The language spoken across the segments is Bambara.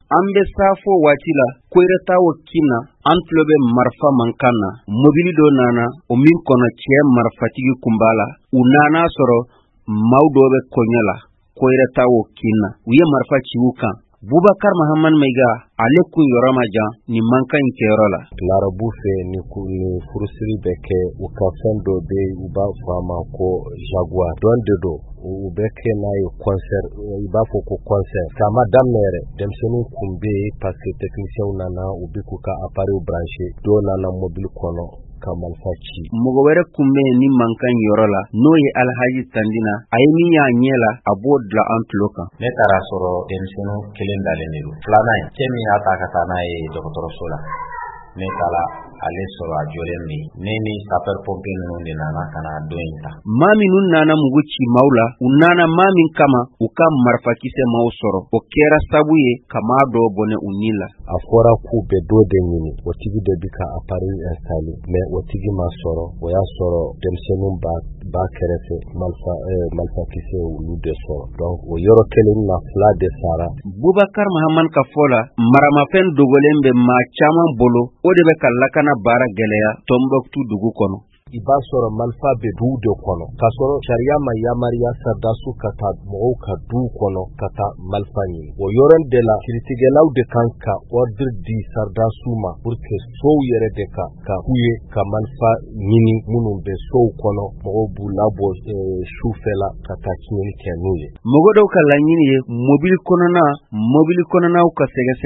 an bɛ safo waati la koyirata o kina an tulo bɛ marifa man kan na mobili dɔ nana o min kɔnɔ cɛ marifatigi kun b'a la u nana sɔrɔ maaw dɔ bɛ kɔɲɔ la koyirata o kina u ye marifa ci u kan Bubakar Mahaman Maiga ale kun yɔrɔ ma jan ni manka in kɛyɔrɔ la larabu fɛ ni furusiri bɛ kɛ u ka fɛn dɔ bɛ u b'a fɔ a ma ko jaguar don de do u bɛ kɛ n'a ye concert i b'a fɔ ko concert kama daminɛ yɛrɛ denmisɛnninw kun bɛ parce que techniciens nana u bɛ k'u ka appareil branché dɔw nana mobile kɔnɔ ka marifa ci mɔgɔ wɛrɛ kun bɛ ni manka in yɔrɔ la n'o ye Alhaji Tandina a ye min y'a ɲɛ la a b'o dilan an tulo kan ne taara sɔrɔ denmisɛnninw kelen dalen de don filanan cɛ min y'a ta ka taa n'a ye dɔgɔtɔrɔso la ne taara ale sɔrɔ a jɔlen min ne ni sapeur pompier ninnu de nana ka na don in ta maa minnu nana mugu ci maaw la u nana maa min kama u ka marifakisɛ maaw sɔrɔ o kɛra sabu ye ka maa dɔ bɔnɛ u ni la a fɔra k'u bɛ dɔ de ɲini o tigi de bi ka appareil installé mais o tigi ma sɔrɔ o y'a sɔrɔ denmisɛnninw b'a kɛrɛfɛ marifakisɛ olu de sɔrɔ donc o yɔrɔ kelen na fila de sara Bubakar Mahaman ka fɔ la maramafɛn dogolen bɛ maa caman bolo o de bɛ ka lakana baara gɛlɛya Tombouctou dugu kɔnɔ i b'a sɔrɔ marifa bɛ duw de kɔnɔ k'a sɔrɔ sariya ma yamariya sardasiw ka taa mɔgɔw ka duw kɔnɔ ka taa marifa ɲini o yɔrɔ de la kiritigɛlaw de kan ka ordre di sardasiw ma pour que sow yɛrɛ de ka k'u ye ka marifa ɲini minnu bɛ sow kɔnɔ mɔgɔw b'u labɔ sufɛla ka taa tiɲɛni kɛ n'u ye mɔgɔ dɔw ka laɲini ye mobili kɔnɔnaw ka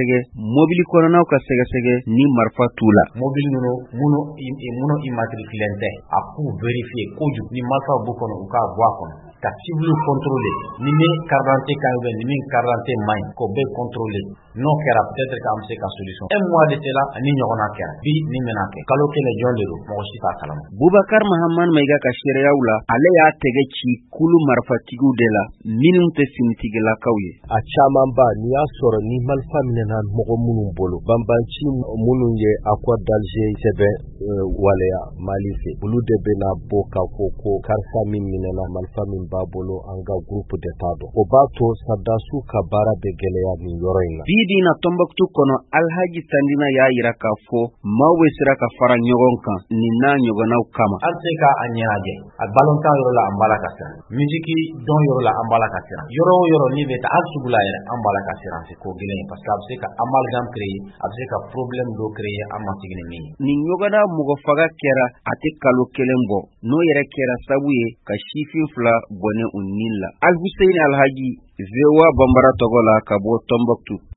sɛgɛsɛgɛ ni marifa t'u la mobili minnu immatriculen tɛ a k'u vérifier kojugu ni marifa b'u kɔnɔ u k'a bɔ a kɔnɔ ka civil contrôler ni min carte d'identité ka ɲi ni min carte d'identité man ɲi k'o bɛɛ contrôler n'o kɛra peut-être k'an bɛ se ka solution un mois de cela ani ɲɔgɔnna kɛra bi ni bɛna kɛ kalo kelen jɔn de don mɔgɔ si t'a kalama Bubakar Mahaman Maiga ka seereyaw la ale y'a tɛgɛ ci kulu marifatigiw de la minnu tɛ finitigilakaw ye a caman ba n'i y'a sɔrɔ ni marifa minɛna mɔgɔ minnu bolo banbanci minnu ye accord d'Alger sɛbɛn waleya Mali fɛ olu de bɛna bɔ k'a fɔ ko karisa min minɛna marifa min b'a bolo an ka groupe de t'a dɔn o b'a to sardasiw ka baara bɛ gɛlɛya nin yɔrɔ in na bi na Tombouctou kɔnɔ Alhaji Tandina y'a yira k'a fɔ maaw bɛ sira ka fara ɲɔgɔn kan nin n'a ɲɔgɔnnaw kama an tɛ ka a ɲɛnajɛ a balontan yɔrɔ la an b'a la ka siran misiki dɔn yɔrɔ la an b'a la ka siran yɔrɔ o yɔrɔ ni bɛ taa an sugu la yɛrɛ an b'a la ka siran c'est ko gɛlɛn parce que a bɛ se ka amalgame créer a bɛ se ka problème dɔ créer an ma sigi ni min ye nin ɲɔgɔnna mɔgɔ faga kɛra a tɛ kalo kelen bɔ n'o yɛrɛ kɛra sabu ye ka sifin fila bɔnɛ u ni la Al Hussein Alhaji VOA Bambara tɔgɔ la ka bɔ Tombouctou